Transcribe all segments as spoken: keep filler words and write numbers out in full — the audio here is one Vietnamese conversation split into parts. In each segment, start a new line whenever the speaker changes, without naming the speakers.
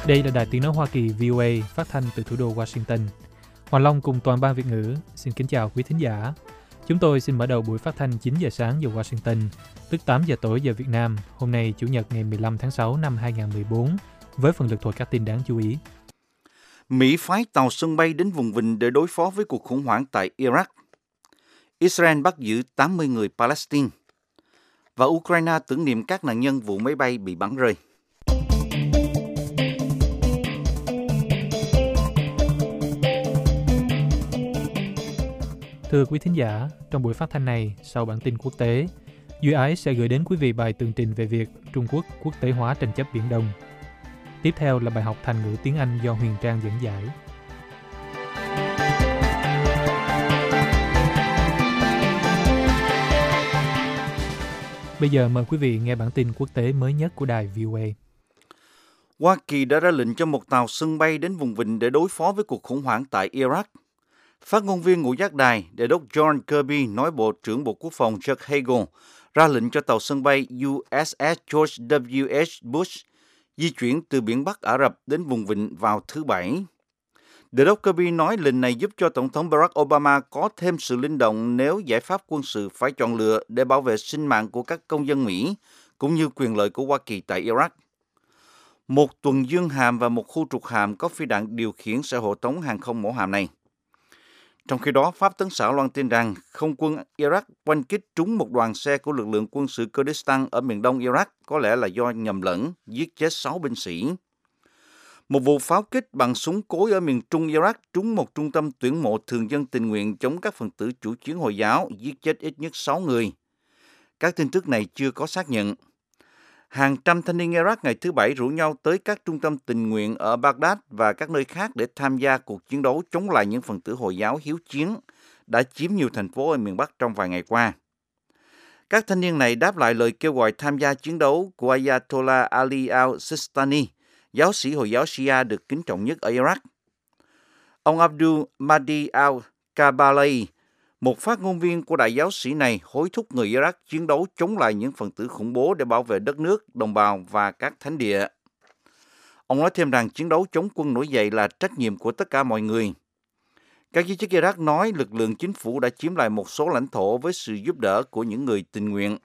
Đây là Đài Tiếng nói Hoa Kỳ vê o a phát thanh từ thủ đô Washington. Hoàng Long cùng toàn ban Việt ngữ xin kính chào quý thính giả. Chúng tôi xin mở đầu buổi phát thanh chín giờ sáng giờ Washington, tức tám giờ tối giờ Việt Nam, hôm nay Chủ nhật ngày mười lăm tháng sáu năm hai nghìn không trăm mười bốn, với phần lược thuật các tin đáng chú ý.
Mỹ phái tàu sân bay đến vùng vịnh để đối phó với cuộc khủng hoảng tại Iraq. Israel bắt giữ tám mươi người Palestine. Và Ukraine tưởng niệm các nạn nhân vụ máy bay bị bắn rơi.
Thưa quý thính giả, trong buổi phát thanh này, sau bản tin quốc tế, u ét sẽ gửi đến quý vị bài tường trình về việc Trung Quốc quốc tế hóa tranh chấp Biển Đông. Tiếp theo là bài học Thành ngữ tiếng Anh do Huyền Trang dẫn giải. Bây giờ mời quý vị nghe bản tin quốc tế mới nhất của đài vê o a.
Hoa Kỳ đã ra lệnh cho một tàu sân bay đến vùng vịnh để đối phó với cuộc khủng hoảng tại Iraq. Phát ngôn viên ngũ giác đài, Đề đốc John Kirby nói Bộ trưởng Bộ Quốc phòng Chuck Hagel ra lệnh cho tàu sân bay u ét ét George W H Bush di chuyển từ biển Bắc Ả Rập đến vùng vịnh vào thứ Bảy. Đề đốc Kirby nói lệnh này giúp cho Tổng thống Barack Obama có thêm sự linh động nếu giải pháp quân sự phải chọn lựa để bảo vệ sinh mạng của các công dân Mỹ, cũng như quyền lợi của Hoa Kỳ tại Iraq. Một tuần dương hạm và một khu trục hạm có phi đạn điều khiển sẽ hộ tống hàng không mẫu hạm này. Trong khi đó, Pháp Tấn Xảo loan tin rằng không quân Iraq oanh kích trúng một đoàn xe của lực lượng quân sự Kurdistan ở miền đông Iraq, có lẽ là do nhầm lẫn, giết chết sáu binh sĩ. Một vụ pháo kích bằng súng cối ở miền trung Iraq trúng một trung tâm tuyển mộ thường dân tình nguyện chống các phần tử chủ chiến Hồi giáo, giết chết ít nhất sáu người. Các tin tức này chưa có xác nhận. Hàng trăm thanh niên Iraq ngày thứ Bảy rủ nhau tới các trung tâm tình nguyện ở Baghdad và các nơi khác để tham gia cuộc chiến đấu chống lại những phần tử Hồi giáo hiếu chiến đã chiếm nhiều thành phố ở miền Bắc trong vài ngày qua. Các thanh niên này đáp lại lời kêu gọi tham gia chiến đấu của Ayatollah Ali al-Sistani, giáo sĩ Hồi giáo Shia được kính trọng nhất ở Iraq. Ông Abdul Mahdi al-Kabalawi, một phát ngôn viên của đại giáo sĩ này, hối thúc người Iraq chiến đấu chống lại những phần tử khủng bố để bảo vệ đất nước, đồng bào và các thánh địa. Ông nói thêm rằng chiến đấu chống quân nổi dậy là trách nhiệm của tất cả mọi người. Các giới chức Iraq nói lực lượng chính phủ đã chiếm lại một số lãnh thổ với sự giúp đỡ của những người tình nguyện.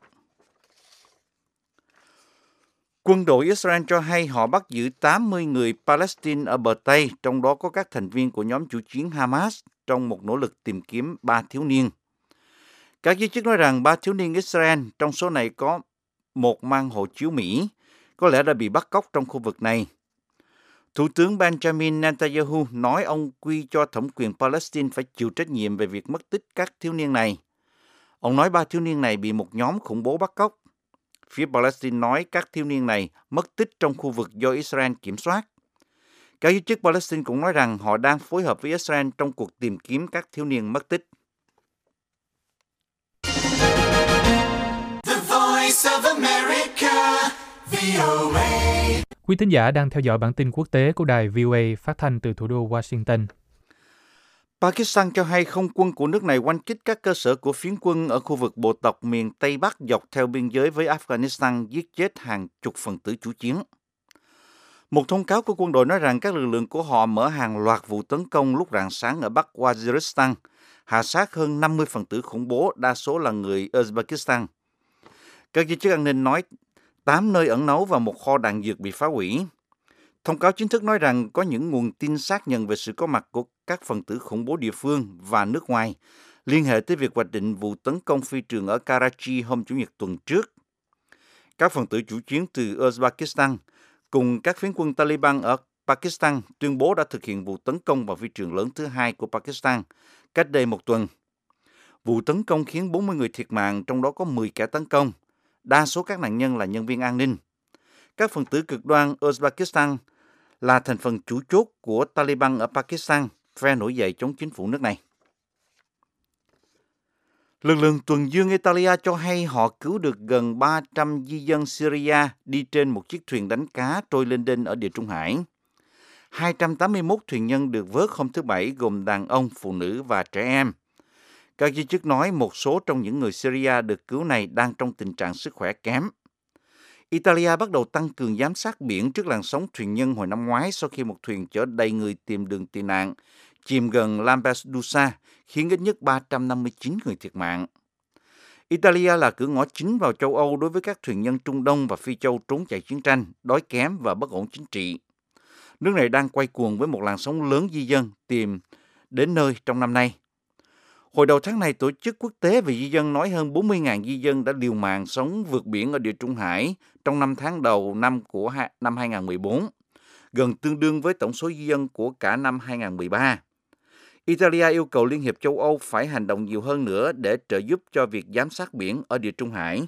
Quân đội Israel cho hay họ bắt giữ tám mươi người Palestine ở bờ Tây, trong đó có các thành viên của nhóm chủ chiến Hamas, trong một nỗ lực tìm kiếm ba thiếu niên. Các giới chức nói rằng ba thiếu niên Israel, trong số này có một mang hộ chiếu Mỹ, có lẽ đã bị bắt cóc trong khu vực này. Thủ tướng Benjamin Netanyahu nói ông quy cho thẩm quyền Palestine phải chịu trách nhiệm về việc mất tích các thiếu niên này. Ông nói ba thiếu niên này bị một nhóm khủng bố bắt cóc. Phía Palestine nói các thiếu niên này mất tích trong khu vực do Israel kiểm soát. Các giới chức Palestine cũng nói rằng họ đang phối hợp với Israel trong cuộc tìm kiếm các thiếu niên mất tích.
The Voice of America, vê o a. Quý thính giả đang theo dõi bản tin quốc tế của đài vê o a phát thanh từ thủ đô Washington.
Pakistan cho hay không quân của nước này oanh kích các cơ sở của phiến quân ở khu vực bộ tộc miền Tây Bắc dọc theo biên giới với Afghanistan, giết chết hàng chục phần tử chủ chiến. Một thông cáo của quân đội nói rằng các lực lượng của họ mở hàng loạt vụ tấn công lúc rạng sáng ở Bắc Waziristan, hạ sát hơn năm mươi phần tử khủng bố, đa số là người Uzbekistan. Các giới chức an ninh nói tám nơi ẩn náu và một kho đạn dược bị phá hủy. Thông cáo chính thức nói rằng có những nguồn tin xác nhận về sự có mặt của các phần tử khủng bố địa phương và nước ngoài liên hệ tới việc hoạch định vụ tấn công phi trường ở Karachi hôm Chủ nhật tuần trước. Các phần tử chủ chiến từ Uzbekistan cùng các phiến quân Taliban ở Pakistan tuyên bố đã thực hiện vụ tấn công vào phi trường lớn thứ hai của Pakistan cách đây một tuần. Vụ tấn công khiến bốn mươi người thiệt mạng, trong đó có mười kẻ tấn công. Đa số các nạn nhân là nhân viên an ninh. Các phần tử cực đoan Uzbekistan là thành phần chủ chốt của Taliban ở Pakistan, phe nổi dậy chống chính phủ nước này. Lực lượng tuần dương Italia cho hay họ cứu được gần ba trăm di dân Syria đi trên một chiếc thuyền đánh cá trôi lênh đênh ở Địa Trung Hải. hai trăm tám mươi mốt thuyền nhân được vớt hôm thứ Bảy gồm đàn ông, phụ nữ và trẻ em. Các giới chức nói một số trong những người Syria được cứu này đang trong tình trạng sức khỏe kém. Italia bắt đầu tăng cường giám sát biển trước làn sóng thuyền nhân hồi năm ngoái sau khi một thuyền chở đầy người tìm đường tị nạn chìm gần Lampedusa, khiến ít nhất ba trăm năm mươi chín người thiệt mạng. Italia là cửa ngõ chính vào châu Âu đối với các thuyền nhân Trung Đông và Phi Châu trốn chạy chiến tranh, đói kém và bất ổn chính trị. Nước này đang quay cuồng với một làn sóng lớn di dân tìm đến nơi trong năm nay. Hồi đầu tháng này, Tổ chức Quốc tế về Di dân nói hơn bốn mươi nghìn di dân đã liều mạng sống vượt biển ở Địa Trung Hải trong năm tháng đầu năm của năm hai không một bốn, gần tương đương với tổng số di dân của cả năm hai không một ba. Italia yêu cầu Liên hiệp châu Âu phải hành động nhiều hơn nữa để trợ giúp cho việc giám sát biển ở Địa Trung Hải.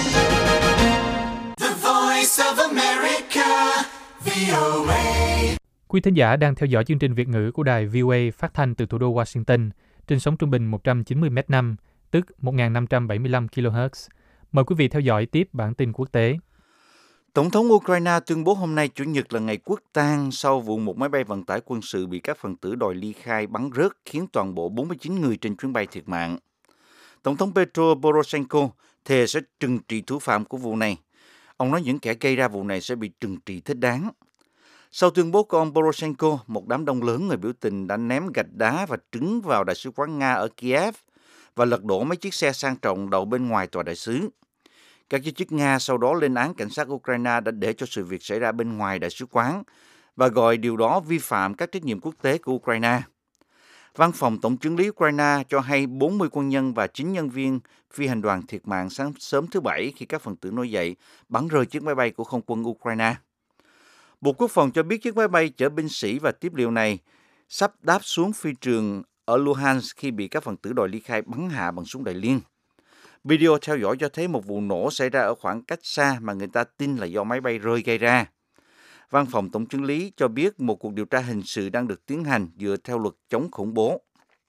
The Voice of America, vê o a. Quý thính giả đang theo dõi chương trình Việt ngữ của đài vê o a phát thanh từ thủ đô Washington trên sóng trung bình một trăm chín mươi mét năm, tức một nghìn năm trăm bảy mươi lăm ki lô héc. Mời quý vị theo dõi tiếp bản tin quốc tế.
Tổng thống Ukraine tuyên bố hôm nay Chủ nhật là ngày quốc tang sau vụ một máy bay vận tải quân sự bị các phần tử đòi ly khai bắn rớt khiến toàn bộ bốn mươi chín người trên chuyến bay thiệt mạng. Tổng thống Petro Poroshenko thề sẽ trừng trị thủ phạm của vụ này. Ông nói những kẻ gây ra vụ này sẽ bị trừng trị thích đáng. Sau tuyên bố của ông Poroshenko, một đám đông lớn người biểu tình đã ném gạch đá và trứng vào đại sứ quán Nga ở Kiev và lật đổ mấy chiếc xe sang trọng đậu bên ngoài tòa đại sứ. Các giới chức Nga sau đó lên án cảnh sát Ukraine đã để cho sự việc xảy ra bên ngoài đại sứ quán và gọi điều đó vi phạm các trách nhiệm quốc tế của Ukraine. Văn phòng Tổng chưởng lý Ukraine cho hay bốn mươi quân nhân và chín nhân viên phi hành đoàn thiệt mạng sáng sớm thứ Bảy khi các phần tử nổi dậy bắn rơi chiếc máy bay của không quân Ukraine. Bộ Quốc phòng cho biết chiếc máy bay chở binh sĩ và tiếp liệu này sắp đáp xuống phi trường ở Luhansk khi bị các phần tử đòi ly khai bắn hạ bằng súng đại liên. Video theo dõi cho thấy một vụ nổ xảy ra ở khoảng cách xa mà người ta tin là do máy bay rơi gây ra. Văn phòng Tổng chưởng lý cho biết một cuộc điều tra hình sự đang được tiến hành dựa theo luật chống khủng bố.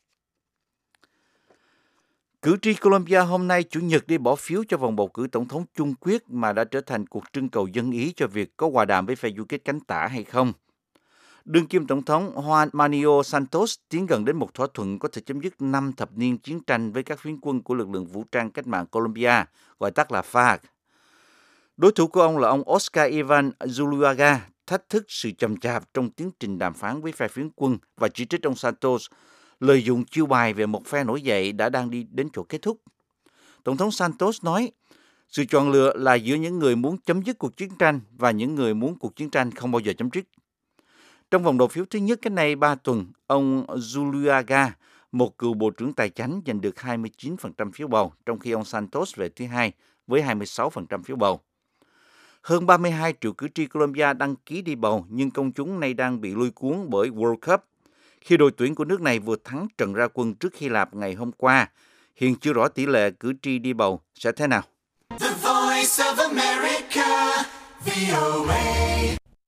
Cử tri Colombia hôm nay Chủ nhật đi bỏ phiếu cho vòng bầu cử tổng thống chung quyết mà đã trở thành cuộc trưng cầu dân ý cho việc có hòa đàm với phe du kích cánh tả hay không. Đương kim tổng thống Juan Manuel Santos tiến gần đến một thỏa thuận có thể chấm dứt năm thập niên chiến tranh với các phiến quân của lực lượng vũ trang cách mạng Colombia, gọi tắt là ép a xê. Đối thủ của ông là ông Oscar Iván Zuluaga, thách thức sự chậm chạp trong tiến trình đàm phán với phe phiến quân và chỉ trích ông Santos lợi dụng chiêu bài về một phe nổi dậy đã đang đi đến chỗ kết thúc. Tổng thống Santos nói, sự chọn lựa là giữa những người muốn chấm dứt cuộc chiến tranh và những người muốn cuộc chiến tranh không bao giờ chấm dứt. Trong vòng đầu phiếu thứ nhất cách nay ba tuần, ông Zuluaga, một cựu bộ trưởng tài chánh, giành được hai mươi chín phần trăm phiếu bầu, trong khi ông Santos về thứ hai với hai mươi sáu phần trăm phiếu bầu. Hơn ba mươi hai triệu cử tri Colombia đăng ký đi bầu, nhưng công chúng nay đang bị lôi cuốn bởi World Cup, khi đội tuyển của nước này vừa thắng trận ra quân trước Hy Lạp ngày hôm qua. Hiện chưa rõ tỷ lệ cử tri đi bầu sẽ thế nào. The Voice of America, vê o a.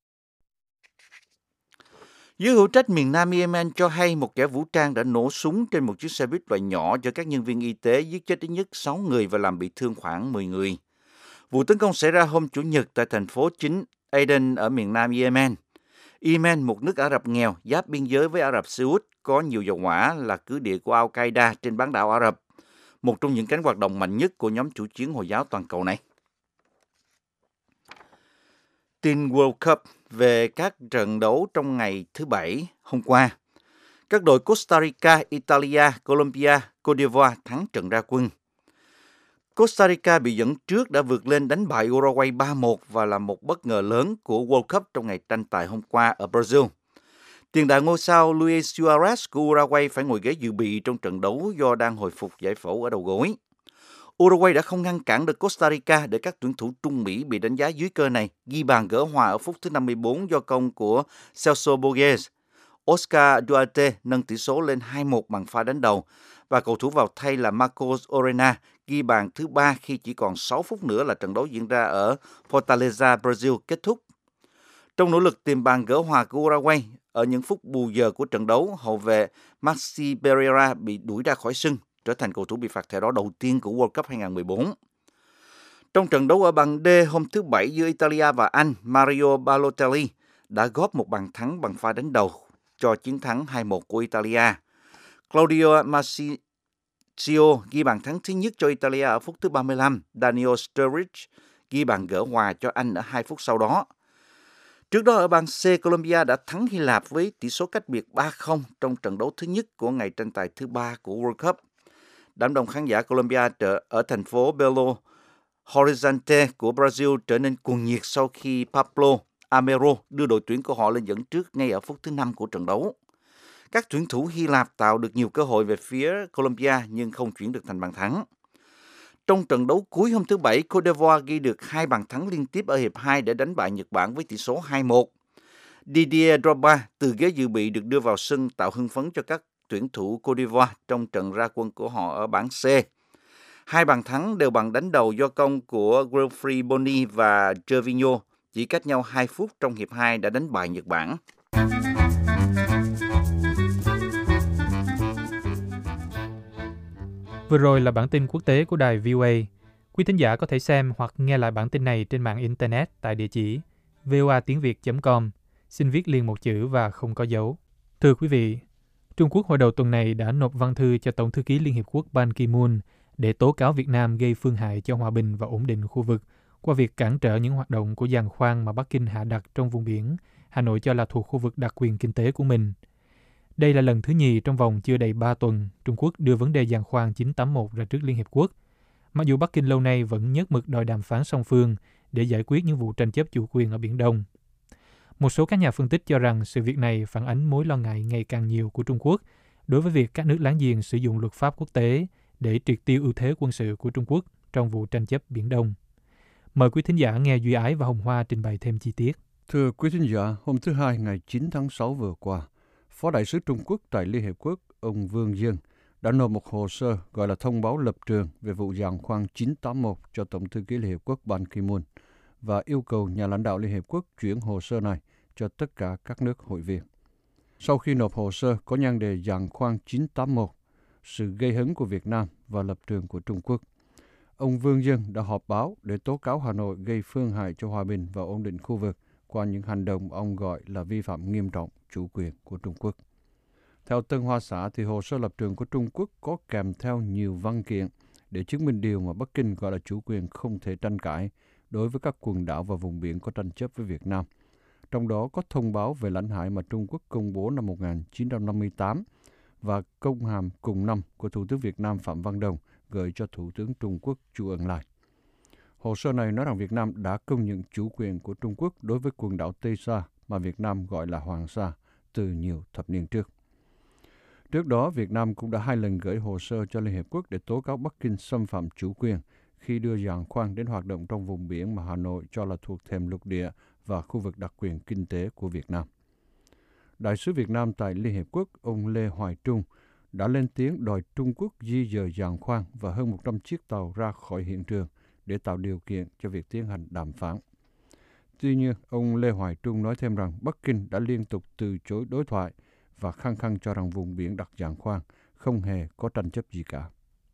Giới hữu trách miền Nam Yemen cho hay một kẻ vũ trang đã nổ súng trên một chiếc xe buýt loại nhỏ cho các nhân viên y tế, giết chết ít nhất sáu người và làm bị thương khoảng mười người. Vụ tấn công xảy ra hôm Chủ nhật tại thành phố chính Aden ở miền Nam Yemen. Yemen, một nước Ả Rập nghèo giáp biên giới với Ả Rập Xê Út, có nhiều dầu hỏa, là cứ địa của Al-Qaeda trên bán đảo Ả Rập, một trong những cánh hoạt động mạnh nhất của nhóm chủ chiến Hồi giáo toàn cầu này. Tin World Cup về các trận đấu trong ngày thứ Bảy hôm qua. Các đội Costa Rica, Italia, Colombia, Côte d'Ivoire thắng trận ra quân. Costa Rica bị dẫn trước đã vượt lên đánh bại Uruguay ba một và là một bất ngờ lớn của World Cup trong ngày tranh tài hôm qua ở Brazil. Tiền đạo ngôi sao Luis Suarez của Uruguay phải ngồi ghế dự bị trong trận đấu do đang hồi phục giải phẫu ở đầu gối. Uruguay đã không ngăn cản được Costa Rica để các tuyển thủ Trung Mỹ bị đánh giá dưới cơ này ghi bàn gỡ hòa ở phút thứ năm mươi tư do công của Celso Borges. Oscar Duarte nâng tỷ số lên hai một bằng pha đánh đầu và cầu thủ vào thay là Marcos Orena ghi bàn thứ ba khi chỉ còn sáu phút nữa là trận đấu diễn ra ở Fortaleza, Brazil kết thúc. Trong nỗ lực tìm bàn gỡ hòa của Uruguay, ở những phút bù giờ của trận đấu, hậu vệ Maxi Pereira bị đuổi ra khỏi sân, trở thành cầu thủ bị phạt thẻ đỏ đầu tiên của World Cup hai không một bốn. Trong trận đấu ở bảng D hôm thứ Bảy giữa Italia và Anh, Mario Balotelli đã góp một bàn thắng bằng pha đánh đầu cho chiến thắng hai một của Italia. Claudio Marchisio ghi bàn thắng thứ nhất cho Italia ở phút thứ ba mươi lăm. Daniel Sturridge ghi bàn gỡ hòa cho Anh ở hai phút sau đó. Trước đó ở bang C, Colombia đã thắng Hy Lạp với tỷ số cách biệt ba không trong trận đấu thứ nhất của ngày tranh tài thứ ba của World Cup. Đám đông khán giả Colombia ở thành phố Belo Horizonte của Brazil trở nên cuồng nhiệt sau khi Pablo Amero đưa đội tuyển của họ lên dẫn trước ngay ở phút thứ năm của trận đấu. Các tuyển thủ Hy Lạp tạo được nhiều cơ hội về phía Colombia nhưng không chuyển được thành bàn thắng. Trong trận đấu cuối hôm thứ Bảy, Côte d'Ivoire ghi được hai bàn thắng liên tiếp ở hiệp hai để đánh bại Nhật Bản với tỷ số hai một. Didier Drogba từ ghế dự bị được đưa vào sân tạo hưng phấn cho các tuyển thủ Côte d'Ivoire trong trận ra quân của họ ở bảng C. Hai bàn thắng đều bằng đánh đầu do công của Wilfried Bony và Gervinho, chỉ cách nhau hai phút trong hiệp hai đã đánh bại Nhật Bản.
Vừa rồi là bản tin quốc tế của đài vê o a. Quý thính giả có thể xem hoặc nghe lại bản tin này trên mạng Internet tại địa chỉ voa tiếng việt chấm com. Xin viết liền một chữ và không có dấu. Thưa quý vị, Trung Quốc hồi đầu tuần này đã nộp văn thư cho Tổng thư ký Liên Hiệp Quốc Ban Ki-moon để tố cáo Việt Nam gây phương hại cho hòa bình và ổn định khu vực qua việc cản trở những hoạt động của giàn khoan mà Bắc Kinh hạ đặt trong vùng biển Hà Nội cho là thuộc khu vực đặc quyền kinh tế của mình. Đây là lần thứ nhì trong vòng chưa đầy ba tuần Trung Quốc đưa vấn đề giàn khoan chín tám mốt ra trước Liên Hiệp Quốc, mặc dù Bắc Kinh lâu nay vẫn nhất mực đòi đàm phán song phương để giải quyết những vụ tranh chấp chủ quyền ở Biển Đông. Một số các nhà phân tích cho rằng sự việc này phản ánh mối lo ngại ngày càng nhiều của Trung Quốc đối với việc các nước láng giềng sử dụng luật pháp quốc tế để triệt tiêu ưu thế quân sự của Trung Quốc trong vụ tranh chấp Biển Đông. Mời quý thính giả nghe Duy Ái và Hồng Hoa trình bày thêm chi tiết.
Thưa quý thính giả, hôm thứ Hai ngày chín tháng sáu vừa qua, Phó Đại sứ Trung Quốc tại Liên Hiệp Quốc, ông Vương Dương, đã nộp một hồ sơ gọi là thông báo lập trường về vụ giàn khoan chín tám mốt cho Tổng thư ký Liên Hiệp Quốc Ban Ki-moon và yêu cầu nhà lãnh đạo Liên Hiệp Quốc chuyển hồ sơ này cho tất cả các nước hội viên. Sau khi nộp hồ sơ có nhan đề giàn khoan chín tám mốt, sự gây hấn của Việt Nam và lập trường của Trung Quốc, ông Vương Dương đã họp báo để tố cáo Hà Nội gây phương hại cho hòa bình và ổn định khu vực qua những hành động ông gọi là vi phạm nghiêm trọng chủ quyền của Trung Quốc. Theo Tân Hoa Xã thì hồ sơ lập trường của Trung Quốc có kèm theo nhiều văn kiện để chứng minh điều mà Bắc Kinh gọi là chủ quyền không thể tranh cãi đối với các quần đảo và vùng biển có tranh chấp với Việt Nam. Trong đó có thông báo về lãnh hải mà Trung Quốc công bố năm một nghìn chín trăm năm mươi tám và công hàm cùng năm của Thủ tướng Việt Nam Phạm Văn Đồng gửi cho Thủ tướng Trung Quốc Chu Ân Lai. Hồ sơ này nói rằng Việt Nam đã công nhận chủ quyền của Trung Quốc đối với quần đảo Tây Sa mà Việt Nam gọi là Hoàng Sa từ nhiều thập niên trước. Trước đó, Việt Nam cũng đã hai lần gửi hồ sơ cho Liên Hiệp Quốc để tố cáo Bắc Kinh xâm phạm chủ quyền khi đưa giàn khoan đến hoạt động trong vùng biển mà Hà Nội cho là thuộc thềm lục địa và khu vực đặc quyền kinh tế của Việt Nam. Đại sứ Việt Nam tại Liên Hiệp Quốc, ông Lê Hoài Trung, đã lên tiếng đòi Trung Quốc di dời giàn khoan và hơn một trăm chiếc tàu ra khỏi hiện trường để tạo điều kiện cho việc tiến hành đàm phán. Tuy nhiên, ông Lê Hoài Trung nói thêm rằng Bắc Kinh đã liên tục từ chối đối thoại và khăng khăng cho rằng vùng biển đặt giàn khoan không hề có tranh chấp gì cả.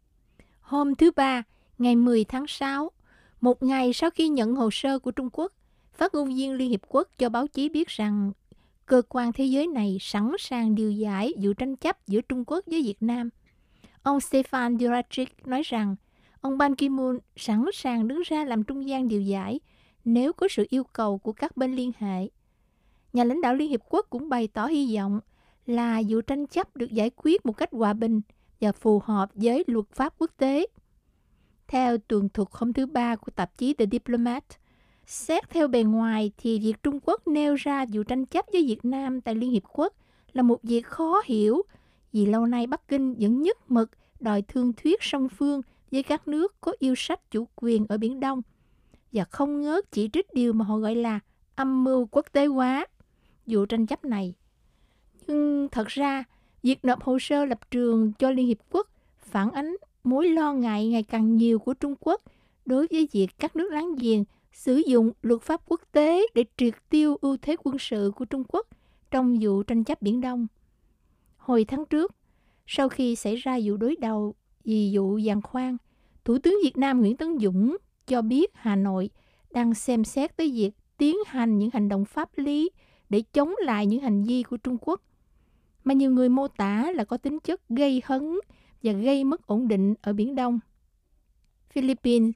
Hôm thứ Ba, ngày mười tháng sáu, một ngày sau khi nhận hồ sơ của Trung Quốc, phát ngôn viên Liên Hiệp Quốc cho báo chí biết rằng cơ quan thế giới này sẵn sàng điều giải vụ tranh chấp giữa Trung Quốc với Việt Nam. Ông Stefan Dujarric nói rằng ông Ban Ki-moon sẵn sàng đứng ra làm trung gian điều giải nếu có sự yêu cầu của các bên liên hệ. Nhà lãnh đạo Liên Hiệp Quốc cũng bày tỏ hy vọng là vụ tranh chấp được giải quyết một cách hòa bình và phù hợp với luật pháp quốc tế. Theo tường thuật hôm thứ Ba của tạp chí The Diplomat, xét theo bề ngoài thì việc Trung Quốc nêu ra vụ tranh chấp với Việt Nam tại Liên Hiệp Quốc là một việc khó hiểu vì lâu nay Bắc Kinh vẫn nhất mực đòi thương thuyết song phương với các nước có yêu sách chủ quyền ở Biển Đông và không ngớt chỉ trích điều mà họ gọi là âm mưu quốc tế hóa vụ tranh chấp này. Nhưng thật ra, việc nộp hồ sơ lập trường cho Liên Hiệp Quốc phản ánh mối lo ngại ngày càng nhiều của Trung Quốc đối với việc các nước láng giềng sử dụng luật pháp quốc tế để triệt tiêu ưu thế quân sự của Trung Quốc trong vụ tranh chấp Biển Đông. Hồi tháng trước, sau khi xảy ra vụ đối đầu vì vụ giàn khoan, Thủ tướng Việt Nam Nguyễn Tấn Dũng cho biết Hà Nội đang xem xét tới việc tiến hành những hành động pháp lý để chống lại những hành vi của Trung Quốc, mà nhiều người mô tả là có tính chất gây hấn và gây mất ổn định ở Biển Đông. Philippines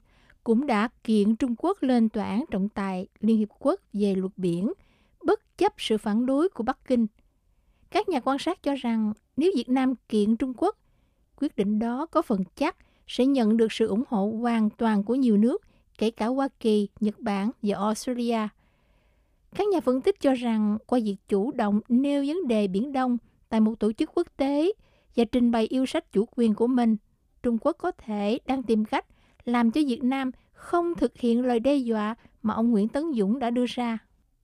cũng đã kiện Trung Quốc lên tòa án trọng tài Liên Hiệp Quốc về luật biển, bất chấp sự phản đối của Bắc Kinh. Các nhà quan sát cho rằng nếu Việt Nam kiện Trung Quốc, quyết định đó có phần chắc sẽ nhận được sự ủng hộ hoàn toàn của nhiều nước, kể cả Hoa Kỳ, Nhật Bản và Australia. Các nhà phân tích cho rằng qua việc chủ động nêu vấn đề Biển Đông tại một tổ chức quốc tế và trình bày yêu sách chủ quyền của mình, Trung Quốc có thể đang tìm cách làm cho Việt Nam không thực hiện lời đe dọa mà ông Nguyễn Tấn Dũng đã đưa ra.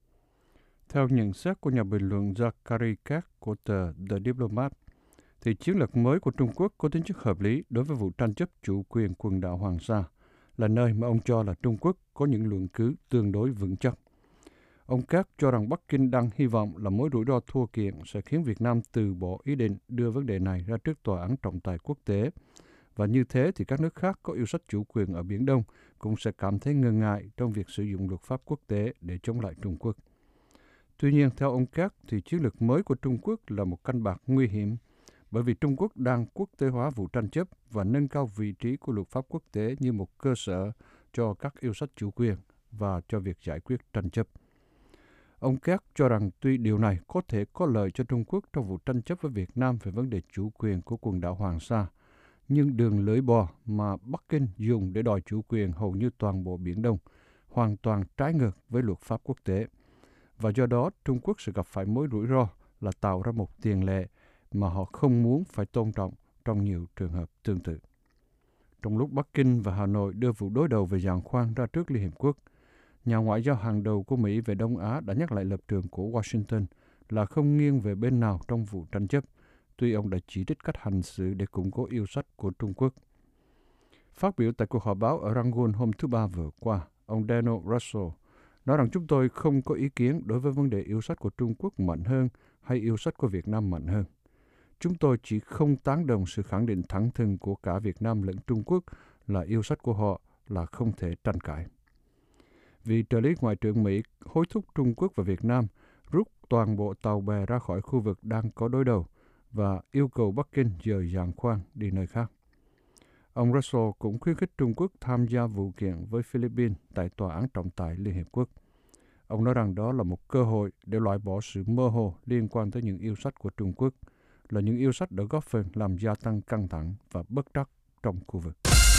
Theo nhận xét của nhà bình luận Zachary Kac của tờ The Diplomat, thì chiến lược mới của Trung Quốc có tính chất hợp lý đối với vụ tranh chấp chủ quyền quần đảo Hoàng Sa, là nơi mà ông cho là Trung Quốc có những luận cứ tương đối vững chắc. Ông Kac cho rằng Bắc Kinh đang hy vọng là mối rủi ro thua kiện sẽ khiến Việt Nam từ bỏ ý định đưa vấn đề này ra trước tòa án trọng tài quốc tế. Và như thế thì các nước khác có yêu sách chủ quyền ở Biển Đông cũng sẽ cảm thấy ngần ngại trong việc sử dụng luật pháp quốc tế để chống lại Trung Quốc. Tuy nhiên, theo ông Kac, thì chiến lược mới của Trung Quốc là một canh bạc nguy hiểm, bởi vì Trung Quốc đang quốc tế hóa vụ tranh chấp và nâng cao vị trí của luật pháp quốc tế như một cơ sở cho các yêu sách chủ quyền và cho việc giải quyết tranh chấp. Ông Kac cho rằng tuy điều này có thể có lợi cho Trung Quốc trong vụ tranh chấp với Việt Nam về vấn đề chủ quyền của quần đảo Hoàng Sa, nhưng đường lưỡi bò mà Bắc Kinh dùng để đòi chủ quyền hầu như toàn bộ Biển Đông hoàn toàn trái ngược với luật pháp quốc tế. Và do đó, Trung Quốc sẽ gặp phải mối rủi ro là tạo ra một tiền lệ mà họ không muốn phải tôn trọng trong nhiều trường hợp tương tự. Trong lúc Bắc Kinh và Hà Nội đưa vụ đối đầu về giàn khoan ra trước Liên Hiệp Quốc, nhà ngoại giao hàng đầu của Mỹ về Đông Á đã nhắc lại lập trường của Washington là không nghiêng về bên nào trong vụ tranh chấp, tuy ông đã chỉ trích cách hành xử để củng cố yêu sách của Trung Quốc. Phát biểu tại cuộc họp báo ở Rangoon hôm thứ Ba vừa qua, ông Daniel Russell nói rằng chúng tôi không có ý kiến đối với vấn đề yêu sách của Trung Quốc mạnh hơn hay yêu sách của Việt Nam mạnh hơn. Chúng tôi chỉ không tán đồng sự khẳng định thẳng thừng của cả Việt Nam lẫn Trung Quốc là yêu sách của họ là không thể tranh cãi. Vì trợ lý Ngoại trưởng Mỹ hối thúc Trung Quốc và Việt Nam rút toàn bộ tàu bè ra khỏi khu vực đang có đối đầu và yêu cầu Bắc Kinh dời giàn khoan đi nơi khác. Ông Russell cũng khuyến khích Trung Quốc tham gia vụ kiện với Philippines tại Tòa án trọng tài Liên Hiệp Quốc. Ông nói rằng đó là một cơ hội để loại bỏ sự mơ hồ liên quan tới những yêu sách của Trung Quốc, là những yêu sách đã góp phần làm gia tăng căng thẳng và bất trắc trong khu vực.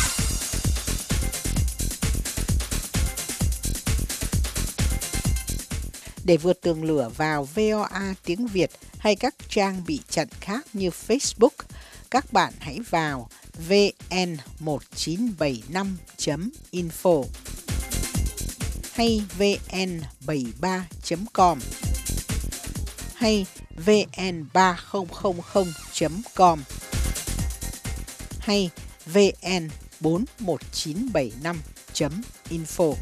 Để vượt tường lửa vào vê o a tiếng Việt hay các trang bị chặn khác như Facebook, các bạn hãy vào vê en một chín bảy năm chấm info hay vê en bảy ba chấm com hay vê en ba không không không chấm com hay vê en bốn một chín bảy năm chấm info.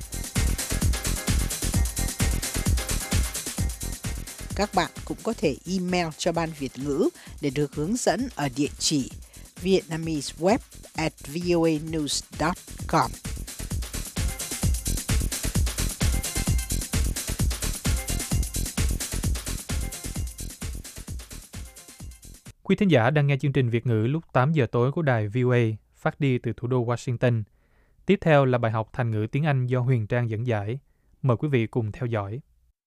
Các bạn cũng có thể email cho Ban Việt ngữ để được hướng dẫn ở địa chỉ vietnameseweb at voanews dot com.
Quý thính giả đang nghe chương trình Việt ngữ lúc tám giờ tối của đài vê o a phát đi từ thủ đô Washington. Tiếp theo là bài học thành ngữ tiếng Anh do Huyền Trang dẫn giải. Mời quý vị cùng theo dõi.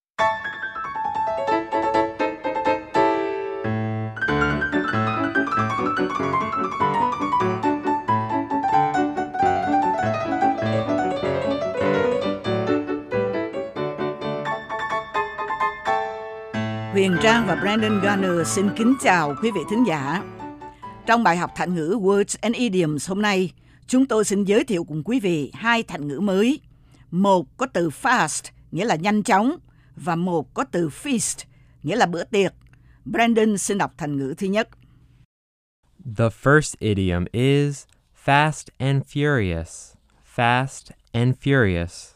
Huyền Trang và Brandon Garner xin kính chào quý vị thính giả. Trong bài học thành ngữ Words and Idioms hôm nay, chúng tôi xin giới thiệu cùng quý vị hai thành ngữ mới. Một có từ fast, nghĩa là nhanh chóng, và một có từ feast, nghĩa là bữa tiệc. Brandon xin đọc thành ngữ thứ nhất.
The first idiom is fast and furious. Fast and furious.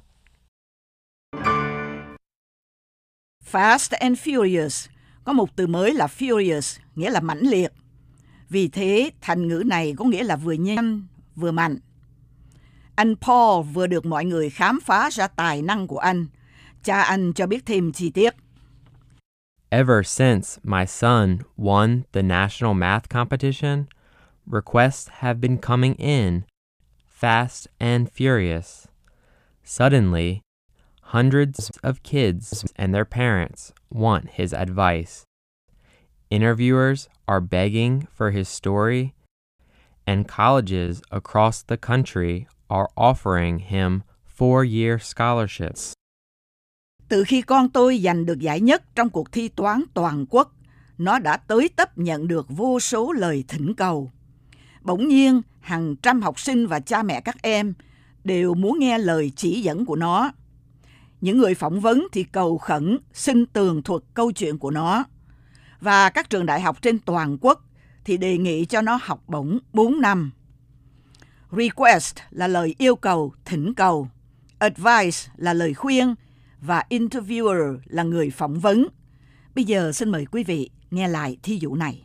Fast and furious có một từ mới là furious, nghĩa là mãnh liệt. Vì thế, thành ngữ này có nghĩa là vừa nhanh, vừa mạnh. Anh Paul vừa được mọi người khám phá ra tài năng của anh. Cha anh cho biết thêm chi tiết.
Ever since my son won the national math competition, requests have been coming in fast and furious. Suddenly, hundreds of kids and their parents want his advice. Interviewers are begging for his story, and colleges across the country are offering him four-year scholarships.
Từ khi con tôi giành được giải nhất trong cuộc thi toán toàn quốc, nó đã tới tấp nhận được vô số lời thỉnh cầu. Bỗng nhiên, hàng trăm học sinh và cha mẹ các em đều muốn nghe lời chỉ dẫn của nó. Những người phỏng vấn thì cầu khẩn xin tường thuật câu chuyện của nó. Và các trường đại học trên toàn quốc thì đề nghị cho nó học bổng bốn năm. Request là lời yêu cầu, thỉnh cầu. Advice là lời khuyên. Và interviewer là người phỏng vấn. Bây giờ xin mời quý vị nghe lại thí dụ này.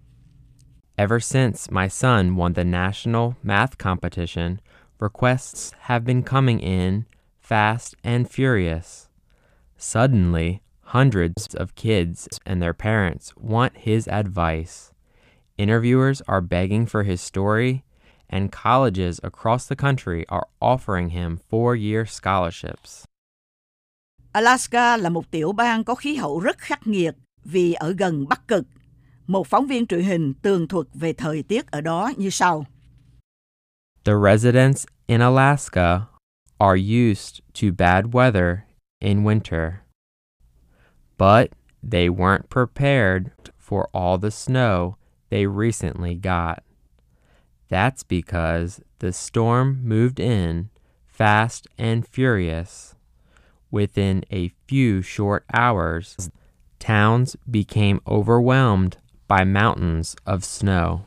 Ever since my son won the national math competition, requests have been coming in fast and furious. Suddenly, hundreds of kids and their parents want his advice. Interviewers are begging for his story, and colleges across the country are offering him four-year scholarships.
Alaska là một tiểu bang có khí hậu rất khắc nghiệt vì ở gần Bắc Cực. Một phóng viên truyền hình tường thuật về thời tiết ở đó như sau.
The residents in Alaska are used to bad weather in winter, but they weren't prepared for all the snow they recently got. That's because the storm moved in fast and furious. Within a few short hours, towns became overwhelmed by mountains of snow.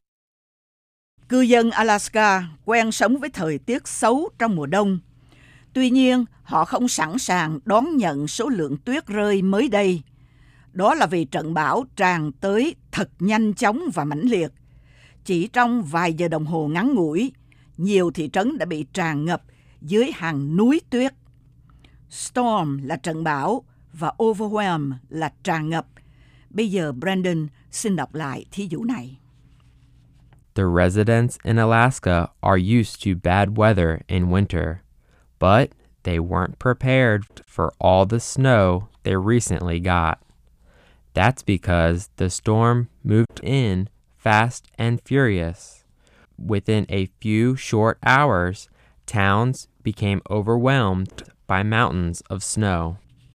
Cư dân Alaska quen sống với thời tiết xấu trong mùa đông. Tuy nhiên, họ không sẵn sàng đón nhận số lượng tuyết rơi mới đây. Đó là vì trận bão tràn tới thật nhanh chóng và mãnh liệt. Chỉ trong vài giờ đồng hồ ngắn ngủi, nhiều thị trấn đã bị tràn ngập dưới hàng núi tuyết. Storm là trận bão và overwhelm là tràn ngập. Bây giờ Brandon xin đọc lại thí dụ này.
The residents in Alaska are used to bad weather in winter, but they weren't prepared for all the snow they recently got. That's because the storm moved in fast and furious. Within a few short hours, towns became overwhelmed by mountains of snow.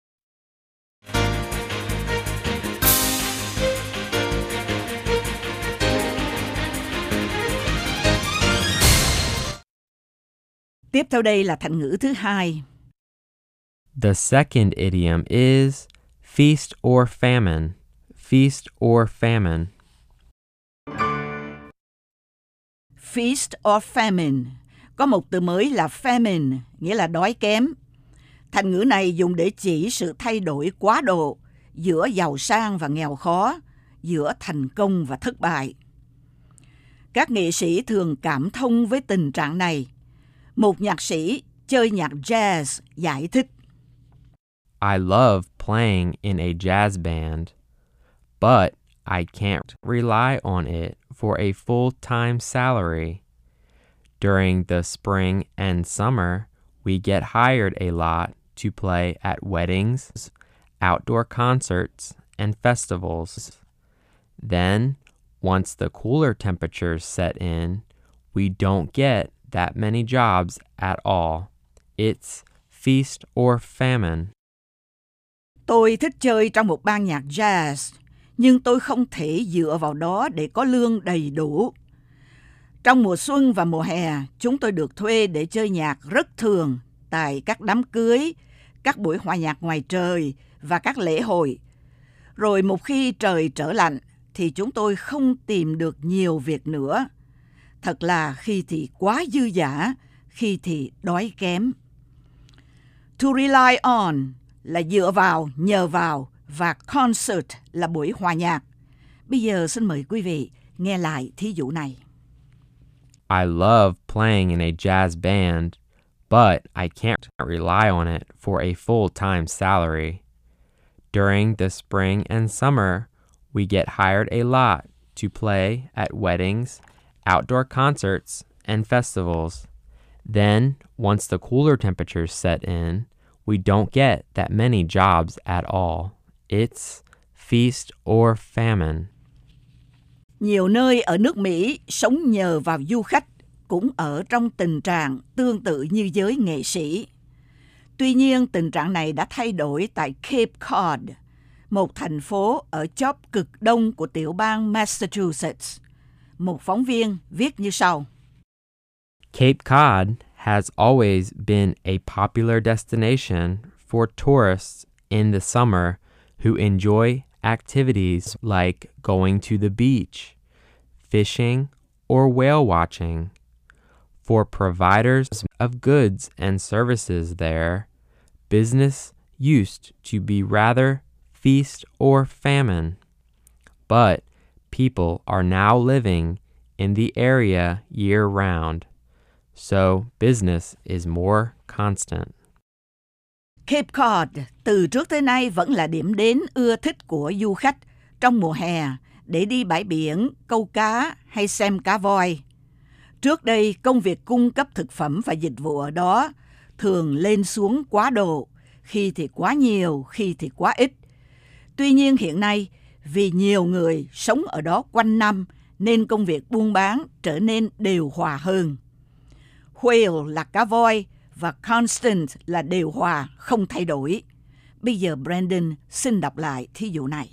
Tiếp theo đây là thành ngữ thứ hai.
The second idiom is feast or famine. Feast or famine.
Feast or famine. Có một từ mới là famine, nghĩa là đói kém. Thành ngữ này dùng để chỉ sự thay đổi quá độ giữa giàu sang và nghèo khó, giữa thành công và thất bại. Các nghệ sĩ thường cảm thông với tình trạng này. Một nhạc sĩ chơi nhạc jazz giải thích.
I love playing in a jazz band, but I can't rely on it for a full-time salary. During the spring and summer, we get hired a lot to play at weddings, outdoor concerts, and festivals. Then, once the cooler temperatures set in, we don't get that many jobs at all. It's feast or famine.
Tôi thích chơi trong một ban nhạc jazz, nhưng tôi không thể dựa vào đó để có lương đầy đủ. Trong mùa xuân và mùa hè, chúng tôi được thuê để chơi nhạc rất thường tại các đám cưới, các buổi hòa nhạc ngoài trời và các lễ hội. Rồi một khi trời trở lạnh thì chúng tôi không tìm được nhiều việc nữa. Thật là khi thì quá dư dả, khi thì đói kém. To rely on là dựa vào, nhờ vào và concert là buổi hòa nhạc. Bây giờ xin mời quý vị nghe lại thí dụ này.
I love playing in a jazz band, but I can't rely on it for a full-time salary. During the spring and summer, we get hired a lot to play at weddings, outdoor concerts, and festivals. Then, once the cooler temperatures set in, we don't get that many jobs at all. It's feast or famine.
Nhiều nơi ở nước Mỹ sống nhờ vào du khách cũng ở trong tình trạng tương tự như giới nghệ sĩ. Tuy nhiên, tình trạng này đã thay đổi tại Cape Cod, một thành phố ở chóp cực đông của tiểu bang Massachusetts. Một phóng viên viết như sau.
Cape Cod has always been a popular destination for tourists in the summer who enjoy activities like going to the beach, fishing, or whale watching. For providers of goods and services there, business used to be rather feast or famine. But people are now living in the area year-round, so business is more constant.
Cape Cod từ trước tới nay vẫn là điểm đến ưa thích của du khách trong mùa hè để đi bãi biển, câu cá hay xem cá voi. Trước đây, công việc cung cấp thực phẩm và dịch vụ ở đó thường lên xuống quá độ, khi thì quá nhiều, khi thì quá ít. Tuy nhiên hiện nay, vì nhiều người sống ở đó quanh năm nên công việc buôn bán trở nên điều hòa hơn. Whale là cá voi và constant là điều hòa, không thay đổi. Bây giờ Brandon xin đọc lại thí dụ này.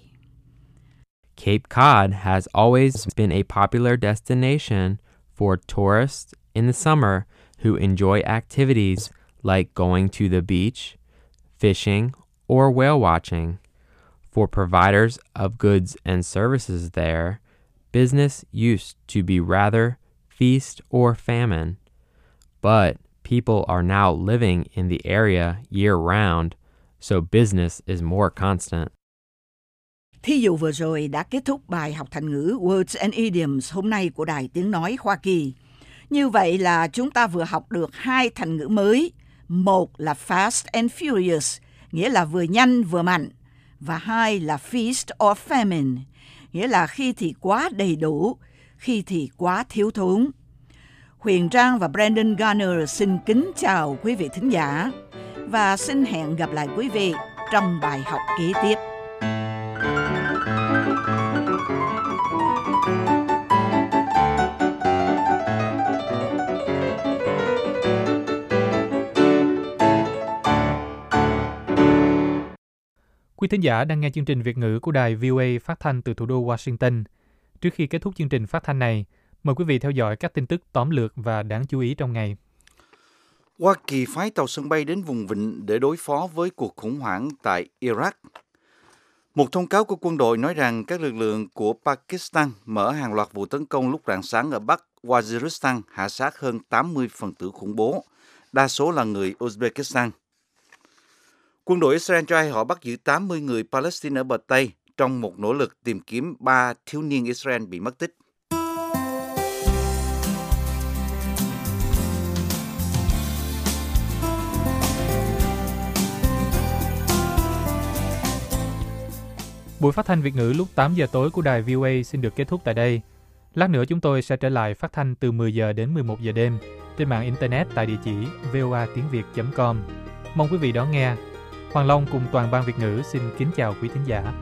Cape Cod has always been a popular destination for tourists in the summer who enjoy activities like going to the beach, fishing, or whale watching. For providers of goods and services there, business used to be rather feast or famine. But people are now living in the area year-round, so business is more constant.
Thí dụ vừa rồi đã kết thúc bài học thành ngữ Words and Idioms hôm nay của Đài Tiếng Nói Hoa Kỳ. Như vậy là chúng ta vừa học được hai thành ngữ mới. Một là fast and furious, nghĩa là vừa nhanh vừa mạnh. Và hai là feast or famine, nghĩa là khi thì quá đầy đủ, khi thì quá thiếu thốn. Huyền Trang và Brandon Garner xin kính chào quý vị thính giả và xin hẹn gặp lại quý vị trong bài học kế tiếp.
Quý thính giả đang nghe chương trình Việt ngữ của đài vê o a phát thanh từ thủ đô Washington. Trước khi kết thúc chương trình phát thanh này, mời quý vị theo dõi các tin tức tóm lược và đáng chú ý trong ngày.
Hoa Kỳ phái tàu sân bay đến vùng vịnh để đối phó với cuộc khủng hoảng tại Iraq. Một thông cáo của quân đội nói rằng các lực lượng của Pakistan mở hàng loạt vụ tấn công lúc rạng sáng ở Bắc Waziristan, hạ sát hơn tám mươi phần tử khủng bố, đa số là người Uzbekistan. Quân đội Israel cho hay họ bắt giữ tám mươi người Palestine ở bờ Tây trong một nỗ lực tìm kiếm ba thiếu niên Israel bị mất tích.
Buổi phát thanh Việt ngữ lúc tám giờ tối của đài vê o a xin được kết thúc tại đây. Lát nữa chúng tôi sẽ trở lại phát thanh từ mười giờ đến mười một giờ đêm trên mạng Internet tại địa chỉ voa tiếng việt chấm com. Mong quý vị đón nghe. Hoàng Long cùng toàn ban Việt ngữ xin kính chào quý thính giả.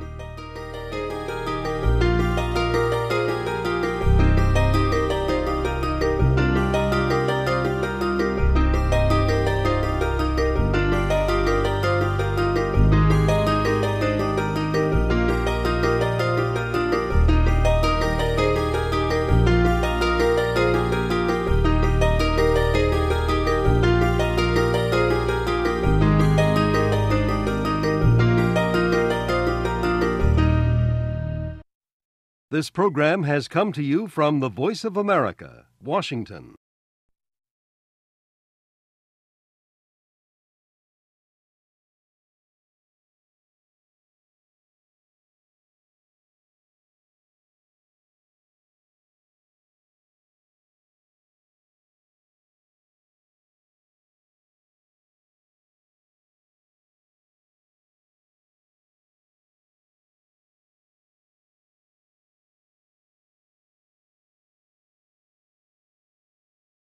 This program has come to you from the Voice of America, Washington.